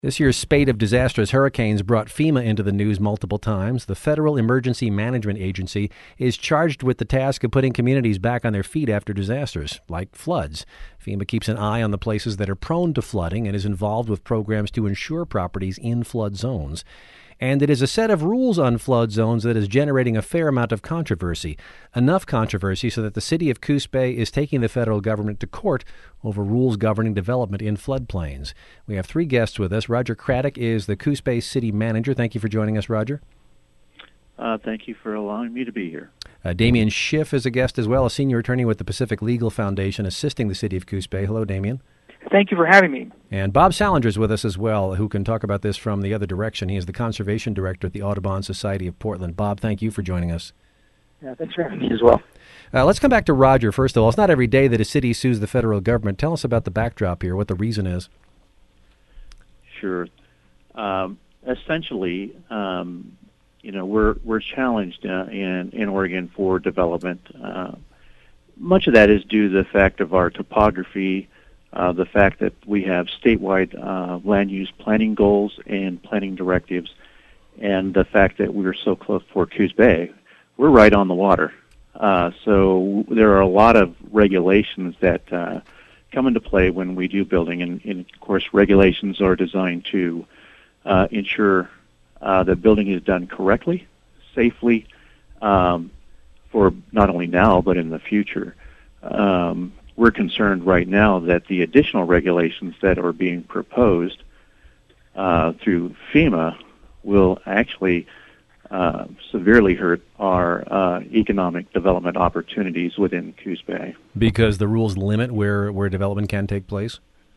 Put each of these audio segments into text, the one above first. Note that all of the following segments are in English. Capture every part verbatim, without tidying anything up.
This year's spate of disastrous hurricanes brought FEMA into the news multiple times. The Federal Emergency Management Agency is charged with the task of putting communities back on their feet after disasters, like floods. FEMA keeps an eye on the places that are prone to flooding and is involved with programs to insure properties in flood zones. And it is a set of rules on flood zones that is generating a fair amount of controversy. Enough controversy so that the city of Coos Bay is taking the federal government to court over rules governing development in floodplains. We have three guests with us. Roger Craddock is the Coos Bay city manager. Thank you for joining us, Roger. Uh, thank you for allowing me to be here. Uh, Damien Schiff is a guest as well, a senior attorney with the Pacific Legal Foundation, assisting the city of Coos Bay. Hello, Damien. Thank you for having me. And Bob Salinger is with us as well, who can talk about this from the other direction. He is the conservation director at the Audubon Society of Portland. Bob, thank you for joining us. Yeah, thanks for having me as well. Uh, let's come back to Roger, first of all. It's not every day that a city sues the federal government. Tell us about the backdrop here, what the reason is. Sure. Um, essentially, um, you know, we're we're challenged uh, in, in Oregon for development. Uh, much of that is due to the fact of our topography, Uh, the fact that we have statewide uh, land use planning goals and planning directives, and the fact that we're so close for Coos Bay. We're right on the water. Uh, so there are a lot of regulations that uh, come into play when we do building, and, and of course regulations are designed to uh, ensure uh, that building is done correctly, safely, um, for not only now but in the future. Um, We're concerned right now that the additional regulations that are being proposed uh, through FEMA will actually uh, severely hurt our uh, economic development opportunities within Coos Bay. Because the rules limit where, where development can take place?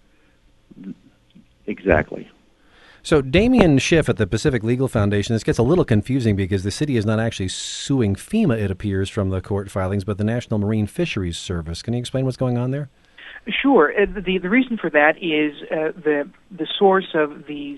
Exactly. So Damien Schiff at the Pacific Legal Foundation, this gets a little confusing because the city is not actually suing FEMA, it appears, from the court filings, but the National Marine Fisheries Service. Can you explain what's going on there? Sure. Uh, the, the reason for that is uh, the, the source of these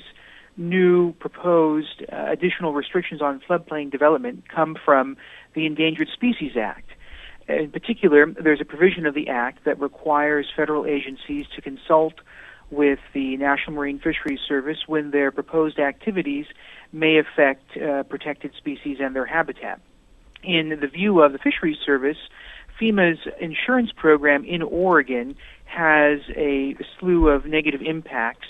new proposed uh, additional restrictions on floodplain development come from the Endangered Species Act. In particular, there's a provision of the Act that requires federal agencies to consult with the National Marine Fisheries Service when their proposed activities may affect uh, protected species and their habitat. In the view of the Fisheries Service, FEMA's insurance program in Oregon has a slew of negative impacts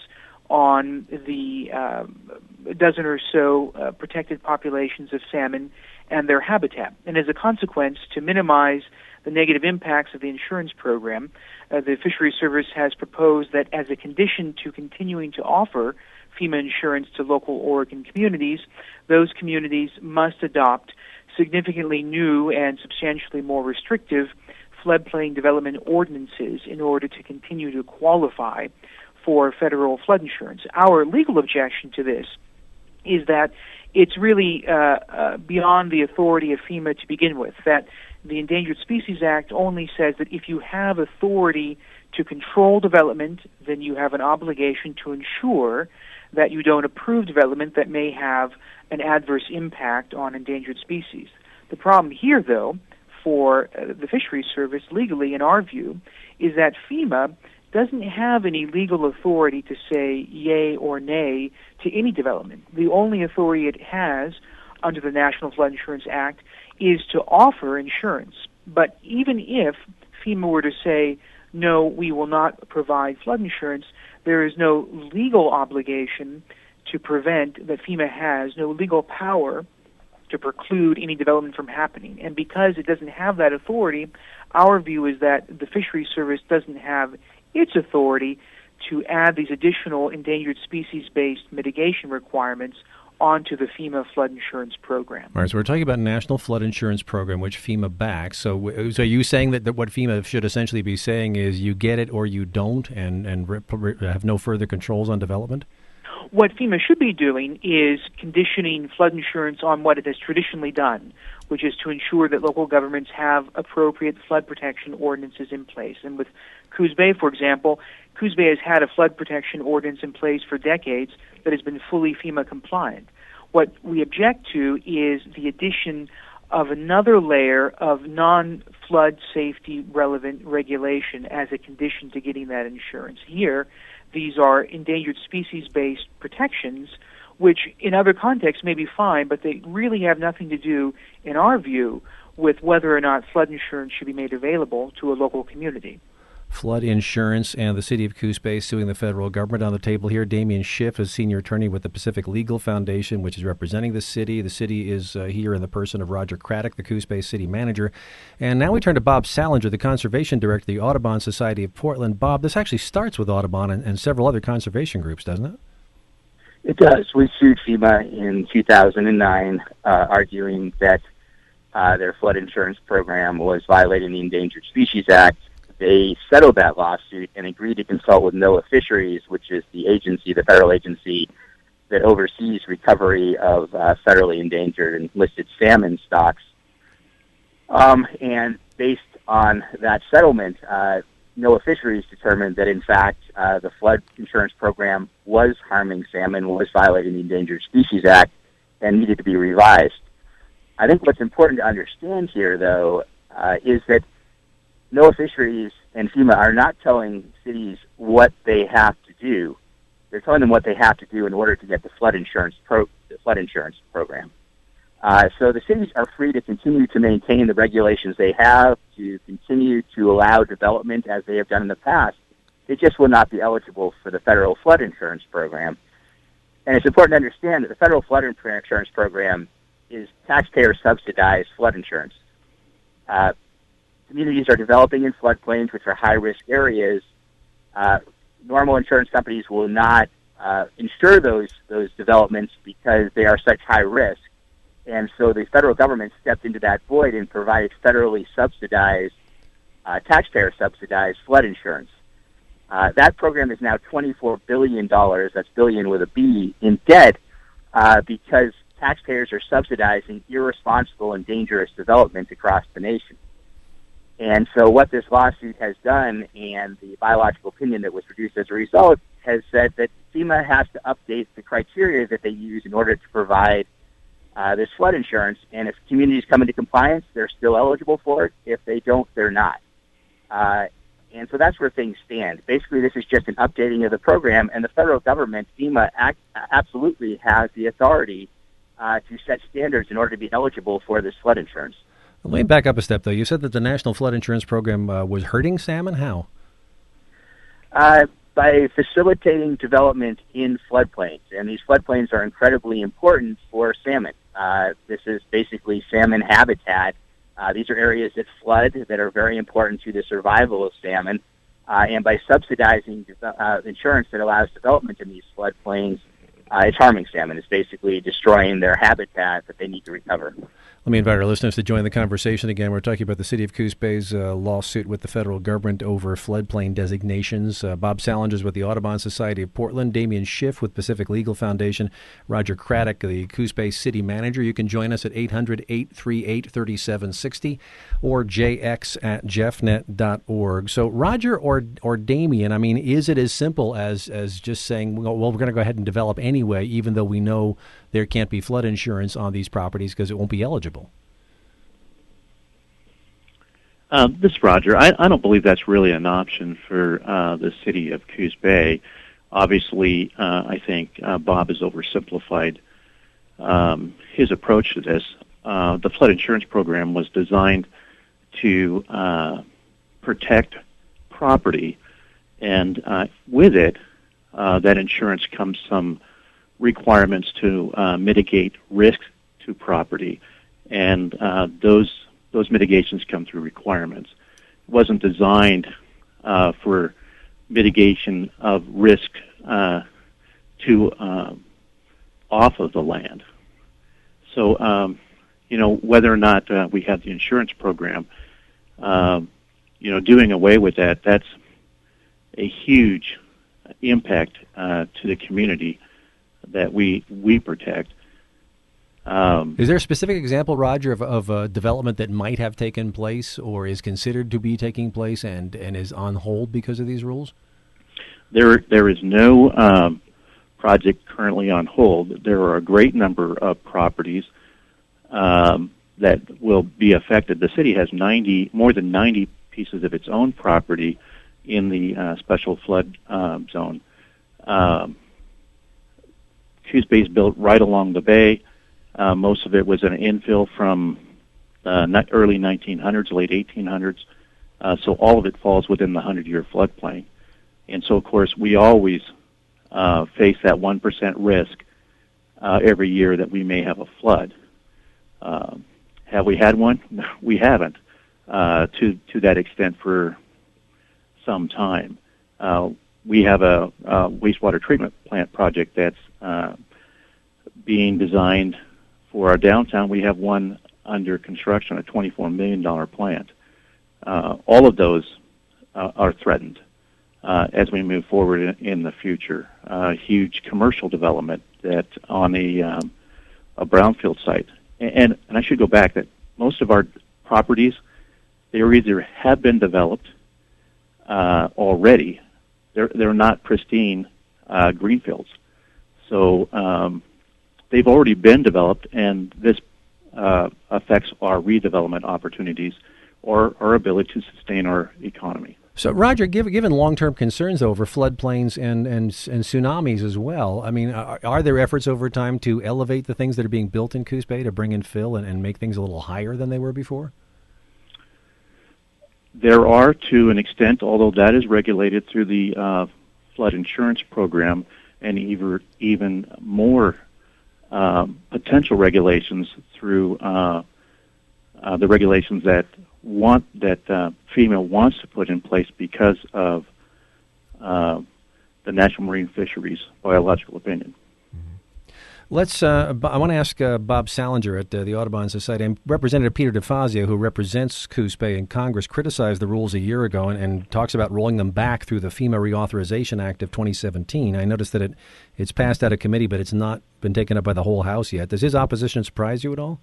on the uh, dozen or so uh, protected populations of salmon and their habitat. And as a consequence, to minimize the negative impacts of the insurance program, uh, the Fisheries Service has proposed that as a condition to continuing to offer FEMA insurance to local Oregon communities, those communities must adopt significantly new and substantially more restrictive floodplain development ordinances in order to continue to qualify for federal flood insurance. Our legal objection to this is that it's really uh, uh, beyond the authority of FEMA to begin with, that the Endangered Species Act only says that if you have authority to control development, then you have an obligation to ensure that you don't approve development that may have an adverse impact on endangered species. The problem here, though, for uh, the Fisheries Service, legally, in our view, is that FEMA doesn't have any legal authority to say yay or nay to any development. The only authority it has under the National Flood Insurance Act is to offer insurance. But even if FEMA were to say, no, we will not provide flood insurance, there is no legal obligation to prevent, that FEMA has, no legal power to preclude any development from happening. And because it doesn't have that authority, our view is that the Fisheries Service doesn't have its authority to add these additional endangered species-based mitigation requirements onto the FEMA flood insurance program. All right, so we're talking about National Flood Insurance Program, which FEMA backs. So, so are you saying that, that what FEMA should essentially be saying is you get it or you don't, and, and rip, rip, have no further controls on development? What FEMA should be doing is conditioning flood insurance on what it has traditionally done, which is to ensure that local governments have appropriate flood protection ordinances in place. And with Coos Bay, for example, Coos Bay has had a flood protection ordinance in place for decades that has been fully FEMA compliant. What we object to is the addition of another layer of non-flood safety relevant regulation as a condition to getting that insurance. Here, these are endangered species-based protections, which in other contexts may be fine, but they really have nothing to do, in our view, with whether or not flood insurance should be made available to a local community. Flood insurance and the city of Coos Bay suing the federal government. On the table here, Damien Schiff is senior attorney with the Pacific Legal Foundation, which is representing the city. The city is uh, here in the person of Roger Craddock, the Coos Bay city manager. And now we turn to Bob Salinger, the conservation director of the Audubon Society of Portland. Bob, this actually starts with Audubon and, and several other conservation groups, doesn't it? It does. We sued FEMA in two thousand nine, uh, arguing that uh, their flood insurance program was violating the Endangered Species Act. They settled that lawsuit and agreed to consult with NOAA Fisheries, which is the agency, the federal agency that oversees recovery of uh, federally endangered and listed salmon stocks. Um, and based on that settlement, uh, NOAA Fisheries determined that, in fact, uh, the flood insurance program was harming salmon, was violating the Endangered Species Act, and needed to be revised. I think what's important to understand here, though, uh, is that NOAA Fisheries and FEMA are not telling cities what they have to do. They're telling them what they have to do in order to get the flood insurance pro- the flood insurance program. Uh, so the cities are free to continue to maintain the regulations they have, to continue to allow development as they have done in the past. They just will not be eligible for the federal flood insurance program. And it's important to understand that the federal flood insurance program is taxpayer-subsidized flood insurance. Uh, Communities are developing in floodplains, which are high-risk areas. Uh, normal insurance companies will not uh, insure those those developments because they are such high risk. And so the federal government stepped into that void and provided federally subsidized, uh, taxpayer-subsidized flood insurance. Uh, that program is now twenty-four billion dollars, that's billion with a B, in debt uh, because taxpayers are subsidizing irresponsible and dangerous development across the nation. And so what this lawsuit has done, and the biological opinion that was produced as a result, has said that FEMA has to update the criteria that they use in order to provide uh, this flood insurance. And if communities come into compliance, they're still eligible for it. If they don't, they're not. Uh, and so that's where things stand. Basically, this is just an updating of the program, and the federal government, FEMA, act, absolutely has the authority uh, to set standards in order to be eligible for this flood insurance. Let me back up a step, though. You said that the National Flood Insurance Program uh, was hurting salmon. How? Uh, by facilitating development in floodplains. And these floodplains are incredibly important for salmon. Uh, this is basically salmon habitat. Uh, these are areas that flood that are very important to the survival of salmon. Uh, and by subsidizing uh, insurance that allows development in these floodplains, uh, it's harming salmon. It's basically destroying their habitat that they need to recover. Let me invite our listeners to join the conversation again. We're talking about the City of Coos Bay's uh, lawsuit with the federal government over floodplain designations. Uh, Bob Salinger is with the Audubon Society of Portland, Damien Schiff with Pacific Legal Foundation, Roger Craddock, the Coos Bay city manager. You can join us at eight hundred, eight three eight, three seven six zero or j x at jeff net dot org. So Roger or or Damien, I mean, is it as simple as, as just saying, well, well we're going to go ahead and develop anyway, even though we know there can't be flood insurance on these properties because it won't be eligible? Um, this is Roger. I, I don't believe that's really an option for uh, the city of Coos Bay. Obviously, uh, I think uh, Bob has oversimplified um, his approach to this. Uh, the flood insurance program was designed to uh, protect property, and uh, with it, uh, that insurance comes some requirements to uh, mitigate risk to property, and uh, those those mitigations come through requirements. It wasn't designed uh, for mitigation of risk uh, to uh, off of the land. So, um, you know, whether or not uh, we have the insurance program, um, you know, doing away with that, that's a huge impact uh, to the community that we we protect. Um, is there a specific example, Roger, of, of a development that might have taken place or is considered to be taking place and, and is on hold because of these rules? There, there is no um, project currently on hold. There are a great number of properties um, that will be affected. The city has ninety, more than ninety pieces of its own property in the uh, special flood um, zone. Um, Coos Bay is built right along the bay. Uh, most of it was an infill from the early nineteen hundreds, late eighteen hundreds. Uh, so all of it falls within the hundred-year floodplain. And so, of course, we always uh, face that one percent risk uh, every year that we may have a flood. Uh, have we had one? No, we haven't uh, to, to that extent for some time. Uh, we have a, a wastewater treatment plant project that's uh, being designed for our downtown. We have one under construction, a twenty-four million dollars plant. Uh, all of those uh, are threatened uh, as we move forward in, in the future. Uh, huge commercial development that on a, um, a brownfield site. And, and I should go back that most of our properties, they either have been developed uh, already. They're, they're not pristine uh, greenfields. So um, they've already been developed, and this uh, affects our redevelopment opportunities or our ability to sustain our economy. So, Roger, given, given long-term concerns over floodplains and, and and tsunamis as well, I mean, are, are there efforts over time to elevate the things that are being built in Coos Bay to bring in fill and, and make things a little higher than they were before? There are, to an extent, although that is regulated through the uh, flood insurance program, and even even more um, potential regulations through uh, uh, the regulations that want that uh, FEMA wants to put in place because of uh, the National Marine Fisheries biological opinion. Let's. Uh, I want to ask uh, Bob Salinger at uh, the Audubon Society. And Representative Peter DeFazio, who represents Coos Bay in Congress, criticized the rules a year ago and, and talks about rolling them back through the FEMA Reauthorization Act of twenty seventeen. I noticed that it it's passed out of committee, but it's not been taken up by the whole House yet. Does his opposition surprise you at all?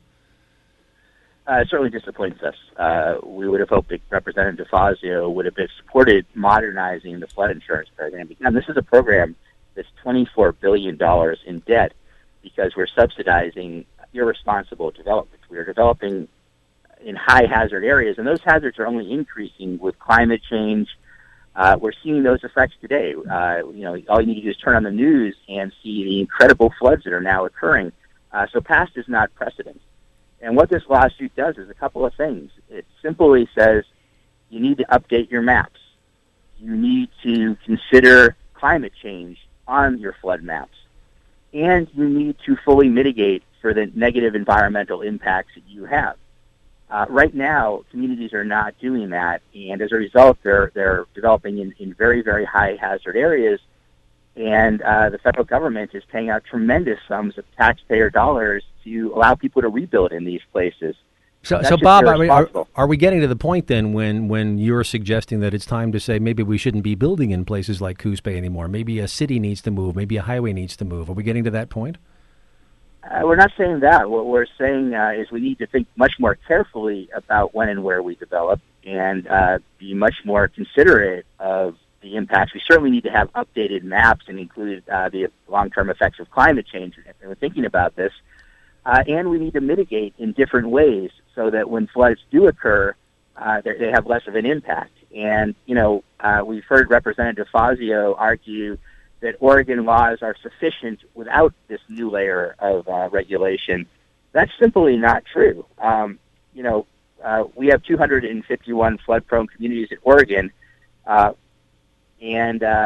Uh, it certainly disappoints us. Uh, we would have hoped that Representative DeFazio would have supported modernizing the flood insurance program. Again, this is a program that's twenty-four billion dollars in debt because we're subsidizing irresponsible development. We're developing in high hazard areas, and those hazards are only increasing with climate change. Uh, we're seeing those effects today. Uh, you know, all you need to do is turn on the news and see the incredible floods that are now occurring. Uh, so past is not precedent. And what this lawsuit does is a couple of things. It simply says you need to update your maps. You need to consider climate change on your flood maps. And you need to fully mitigate for the negative environmental impacts that you have. Uh, right now, communities are not doing that, and as a result, they're they're developing in, in very, very high hazard areas, and uh, the federal government is paying out tremendous sums of taxpayer dollars to allow people to rebuild in these places. So, so Bob, I mean, are, are we getting to the point then when, when you're suggesting that it's time to say maybe we shouldn't be building in places like Coos Bay anymore? Maybe a city needs to move. Maybe a highway needs to move. Are we getting to that point? Uh, we're not saying that. What we're saying uh, is we need to think much more carefully about when and where we develop and uh, be much more considerate of the impacts. We certainly need to have updated maps and include uh, the long-term effects of climate change. And we're thinking about this. Uh, and we need to mitigate in different ways so that when floods do occur, uh, they have less of an impact. And, you know, uh, we've heard Representative Fazio argue that Oregon laws are sufficient without this new layer of uh, regulation. That's simply not true. Um, you know, uh, we have two hundred fifty-one flood-prone communities in Oregon, uh, and, uh,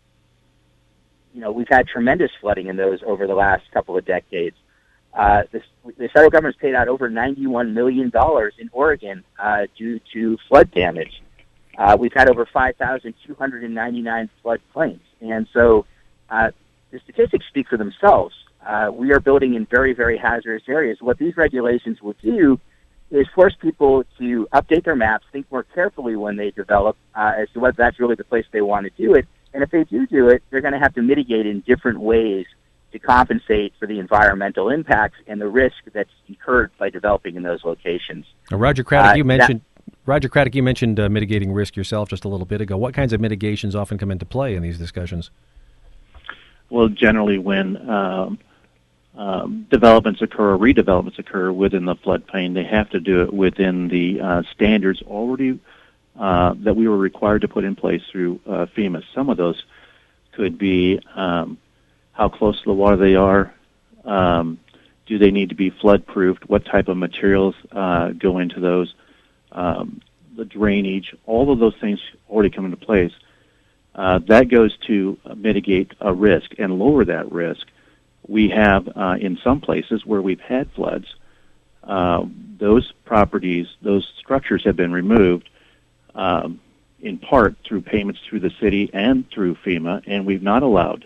you know, we've had tremendous flooding in those over the last couple of decades. Uh, this, the federal government's paid out over ninety-one million dollars in Oregon uh, due to flood damage. Uh, we've had over five thousand two hundred ninety-nine flood claims. And so uh, the statistics speak for themselves. Uh, we are building in very, very hazardous areas. What these regulations will do is force people to update their maps, think more carefully when they develop uh, as to whether that's really the place they want to do it. And if they do do it, they're going to have to mitigate in different ways to compensate for the environmental impacts and the risk that's incurred by developing in those locations. Now, Roger Craddock, uh, you mentioned that, Roger Craddock, you mentioned uh, mitigating risk yourself just a little bit ago. What kinds of mitigations often come into play in these discussions? Well, generally when um, um, developments occur or redevelopments occur within the floodplain, they have to do it within the uh, standards already uh, that we were required to put in place through uh, FEMA. Some of those could be um, how close to the water they are. Um, do they need to be flood-proofed? What type of materials uh, go into those? Um, the drainage, all of those things already come into place. Uh, that goes to mitigate a risk and lower that risk. We have, uh, in some places where we've had floods, uh, those properties, those structures have been removed um, in part through payments through the city and through FEMA, and we've not allowed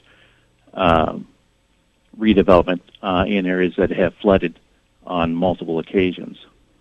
um, redevelopment uh, in areas that have flooded on multiple occasions.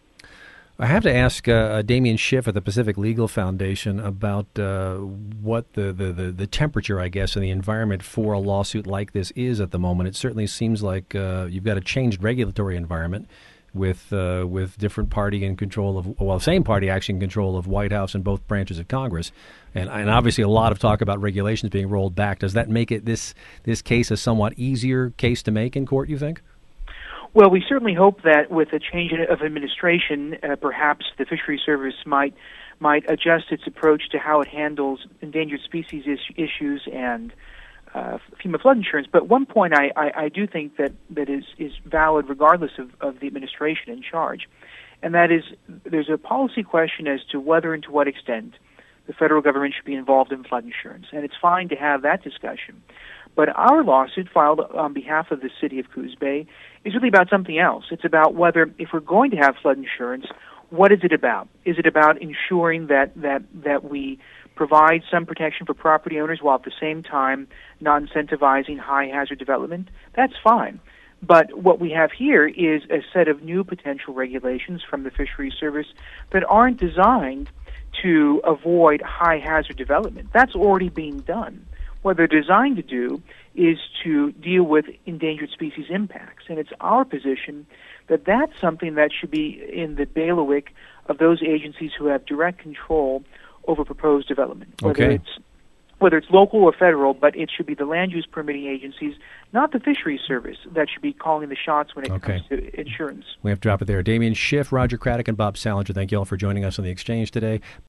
I have to ask uh, Damien Schiff at the Pacific Legal Foundation about uh, what the, the, the, the temperature, I guess, and the environment for a lawsuit like this is at the moment. It certainly seems like uh, you've got a changed regulatory environment with uh, with different party in control of, well, same party actually in control of White House and both branches of Congress. And, and obviously a lot of talk about regulations being rolled back. Does that make it this this case a somewhat easier case to make in court, you think? Well, we certainly hope that with a change of administration, uh, perhaps the Fisheries Service might might adjust its approach to how it handles endangered species is- issues and uh, FEMA flood insurance. But one point I, I, I do think that, that is, is valid regardless of, of the administration in charge, and that is there's a policy question as to whether and to what extent the federal government should be involved in flood insurance. And it's fine to have that discussion. But our lawsuit filed on behalf of the city of Coos Bay is really about something else. It's about whether, if we're going to have flood insurance, what is it about? Is it about ensuring that, that, that we provide some protection for property owners while at the same time not incentivizing high hazard development? That's fine. But what we have here is a set of new potential regulations from the Fisheries Service that aren't designed to avoid high hazard development. That's already being done. What they're designed to do is to deal with endangered species impacts. And it's our position that that's something that should be in the bailiwick of those agencies who have direct control over proposed development, whether Okay. it's whether it's local or federal, but it should be the land use permitting agencies, not the Fisheries Service, that should be calling the shots when it Okay. comes to insurance. We have to drop it there. Damien Schiff, Roger Craddock, and Bob Salinger, thank you all for joining us on The Exchange today.